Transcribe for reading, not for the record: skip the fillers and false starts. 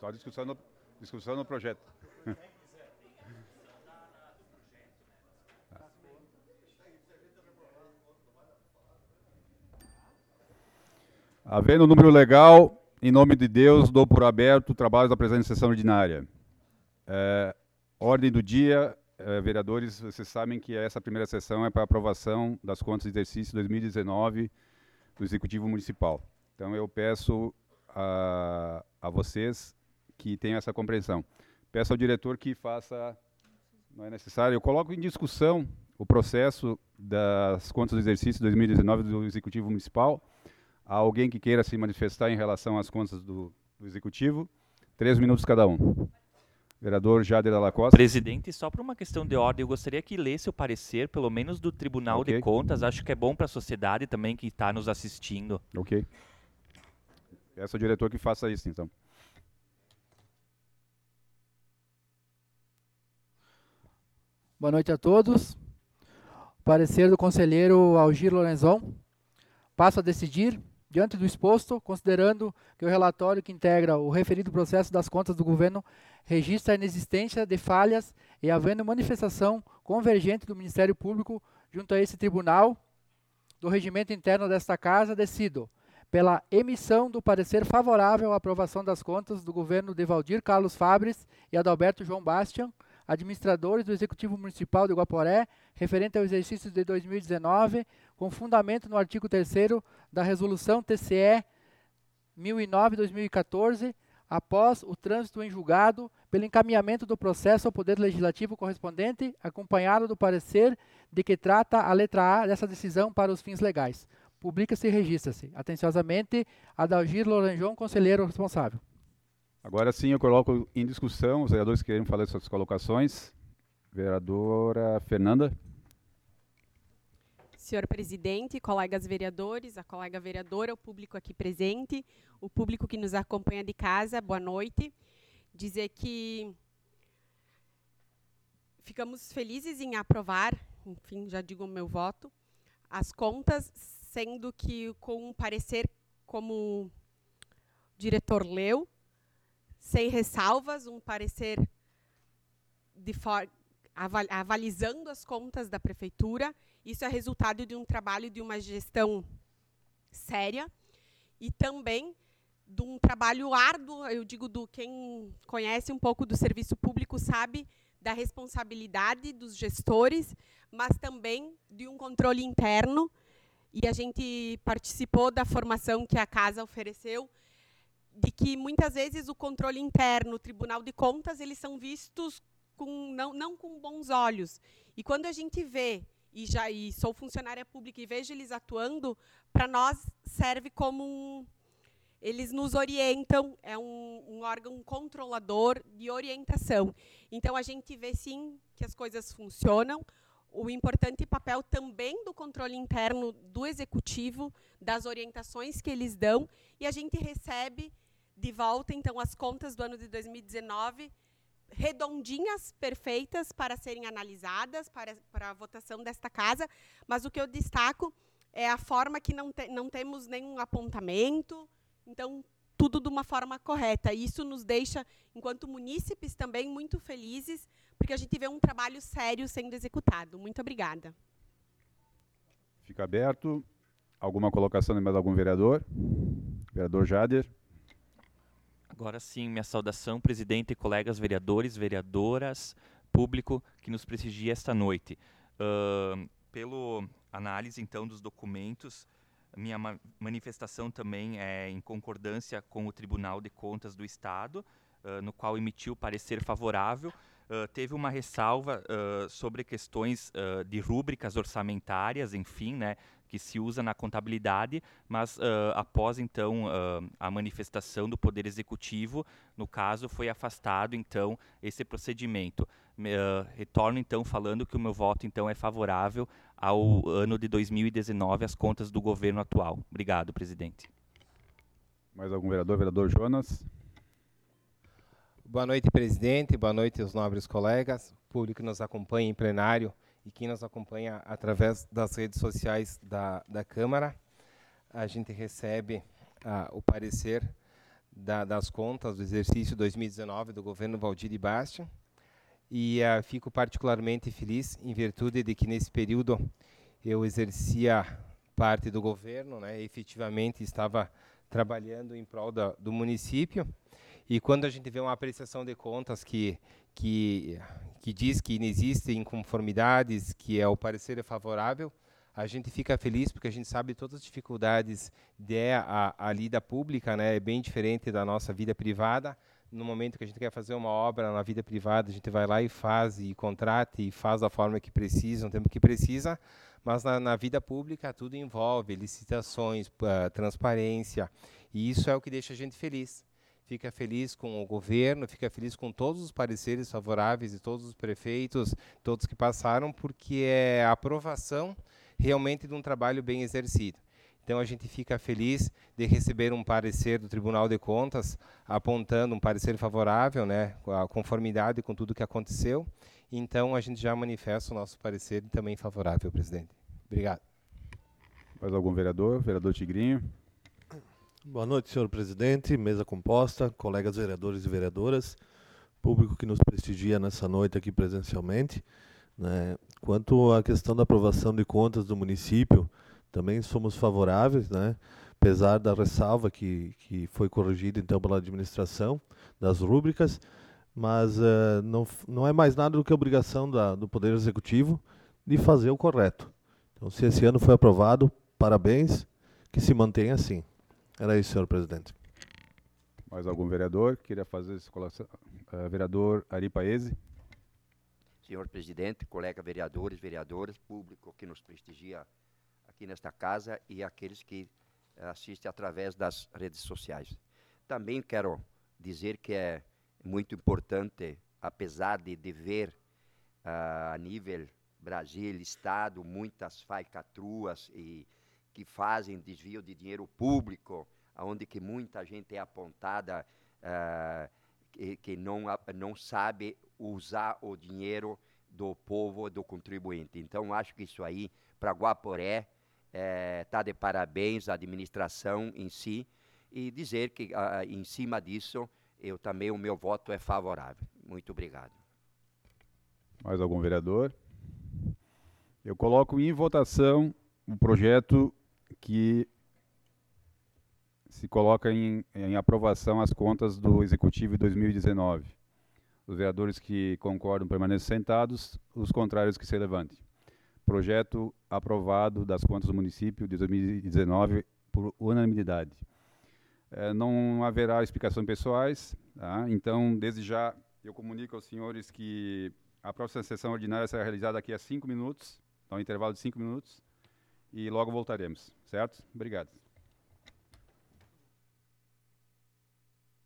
Só discussão no projeto. Havendo o número legal, em nome de Deus, dou por aberto o trabalho da presente sessão ordinária. Ordem do dia, vereadores, vocês sabem que essa primeira sessão é para aprovação das contas de exercício 2019 do Executivo Municipal. Então, eu peço a vocês que tenham essa compreensão. Peço ao diretor que faça, não é necessário, eu coloco em discussão o processo das contas do exercício 2019 do Executivo Municipal. Há alguém que queira se manifestar em relação às contas do Executivo? 3 minutos cada um. Vereador Jader Dalla Costa. Presidente, só por uma questão de ordem, eu gostaria que lesse o parecer, pelo menos do Tribunal de Contas. Acho que é bom para a sociedade também que está nos assistindo. Ok. Peço ao diretor que faça isso, então. Boa noite a todos. Parecer do conselheiro Algir Lorenzon. Passo a decidir, diante do exposto, considerando que o relatório que integra o referido processo das contas do governo registra a inexistência de falhas e havendo manifestação convergente do Ministério Público junto a esse tribunal do regimento interno desta casa, decido pela emissão do parecer favorável à aprovação das contas do governo de Valdir Carlos Fabres e Adalberto João Bastian, administradores do Executivo Municipal de Guaporé, referente ao exercício de 2019, com fundamento no artigo 3º da Resolução TCE 1009/2014, após o trânsito em julgado, pelo encaminhamento do processo ao Poder Legislativo correspondente, acompanhado do parecer de que trata a letra A dessa decisão para os fins legais. Publica-se e registra-se. Atenciosamente, Adalgir Loranjon, conselheiro responsável. Agora sim, eu coloco em discussão os vereadores que querem falar suas colocações. Vereadora Fernanda. Senhor presidente, colegas vereadores, a colega vereadora, o público aqui presente, o público que nos acompanha de casa, boa noite. Dizer que ficamos felizes em aprovar, enfim, já digo o meu voto, as contas, sendo que com um parecer como o diretor leu, sem ressalvas, um parecer avalizando as contas da prefeitura. Isso é resultado de um trabalho de uma gestão séria e também de um trabalho árduo, eu digo, do quem conhece um pouco do serviço público sabe da responsabilidade dos gestores, mas também de um controle interno, e a gente participou da formação que a casa ofereceu, de que muitas vezes o controle interno, o Tribunal de Contas, eles são vistos não com bons olhos. E quando a gente vê, e sou funcionária pública e vejo eles atuando, para nós serve como eles nos orientam, é um órgão controlador de orientação. Então, a gente vê, sim, que as coisas funcionam, o importante papel também do controle interno do Executivo, das orientações que eles dão, e a gente recebe de volta, então, as contas do ano de 2019, redondinhas, perfeitas, para serem analisadas, para a votação desta casa, mas o que eu destaco é a forma que não temos nenhum apontamento, então, tudo de uma forma correta. Isso nos deixa, enquanto munícipes, também muito felizes, porque a gente vê um trabalho sério sendo executado. Muito obrigada. Fica aberto. Alguma colocação de mais algum vereador? Vereador Jader. Agora sim, minha saudação, presidente, colegas vereadores, vereadoras, público que nos prestigia esta noite. Pelo análise, então, dos documentos, minha manifestação também é em concordância com o Tribunal de Contas do Estado, no qual emitiu parecer favorável. Teve uma ressalva sobre questões de rúbricas orçamentárias, enfim, né, que se usa na contabilidade, mas após, então, a manifestação do Poder Executivo, no caso, foi afastado, então, esse procedimento. Retorno, então, falando que o meu voto, então, é favorável ao ano de 2019, às contas do governo atual. Obrigado, presidente. Mais algum vereador? Vereador Jonas. Boa noite, presidente. Boa noite aos nobres colegas, público que nos acompanha em plenário e quem nos acompanha através das redes sociais da Câmara. A gente recebe o parecer das contas do exercício 2019 do governo Valdir de Bastian. E fico particularmente feliz em virtude de que nesse período eu exercia parte do governo, né, efetivamente estava trabalhando em prol do município. E quando a gente vê uma apreciação de contas que diz que não existem inconformidades, que o parecer é favorável, a gente fica feliz porque a gente sabe todas as dificuldades a lida pública, né, é bem diferente da nossa vida privada. No momento que a gente quer fazer uma obra na vida privada, a gente vai lá e faz, e contrata, e faz da forma que precisa, no tempo que precisa, mas na vida pública tudo envolve licitações, transparência, e isso é o que deixa a gente feliz. Fica feliz com o governo, fica feliz com todos os pareceres favoráveis de todos os prefeitos, todos que passaram, porque é a aprovação realmente de um trabalho bem exercido. Então, a gente fica feliz de receber um parecer do Tribunal de Contas, apontando um parecer favorável, né, a conformidade com tudo que aconteceu. Então, a gente já manifesta o nosso parecer também favorável, presidente. Obrigado. Mais algum vereador? Vereador Tigrinho. Boa noite, senhor presidente, mesa composta, colegas vereadores e vereadoras, público que nos prestigia nessa noite aqui presencialmente, né. Quanto à questão da aprovação de contas do município, também somos favoráveis, né, apesar da ressalva que foi corrigida então pela administração das rúbricas, mas não é mais nada do que obrigação do Poder Executivo de fazer o correto. Então, se esse ano foi aprovado, parabéns, que se mantenha assim. Era isso, senhor presidente. Mais algum vereador que queria fazer essa colocação? Vereador Ari Paese. Senhor presidente, colega vereadores, vereadoras, público que nos prestigia aqui nesta casa e aqueles que assistem através das redes sociais. Também quero dizer que é muito importante, apesar de ver a nível Brasil, Estado, muitas falcatruas e que fazem desvio de dinheiro público, onde que muita gente é apontada que não sabe usar o dinheiro do povo, do contribuinte. Então, acho que isso aí, para Guaporé, está de parabéns a administração em si, e dizer que, em cima disso, o meu voto é favorável. Muito obrigado. Mais algum vereador? Eu coloco em votação o projeto que se coloca em aprovação as contas do Executivo de 2019. Os vereadores que concordam permaneçam sentados, os contrários que se levantem. Projeto aprovado das contas do município de 2019 por unanimidade. Não haverá explicações pessoais, tá? Então, desde já, eu comunico aos senhores que a próxima sessão ordinária será realizada daqui a 5 minutos, então um intervalo de 5 minutos, e logo voltaremos, certo? Obrigado.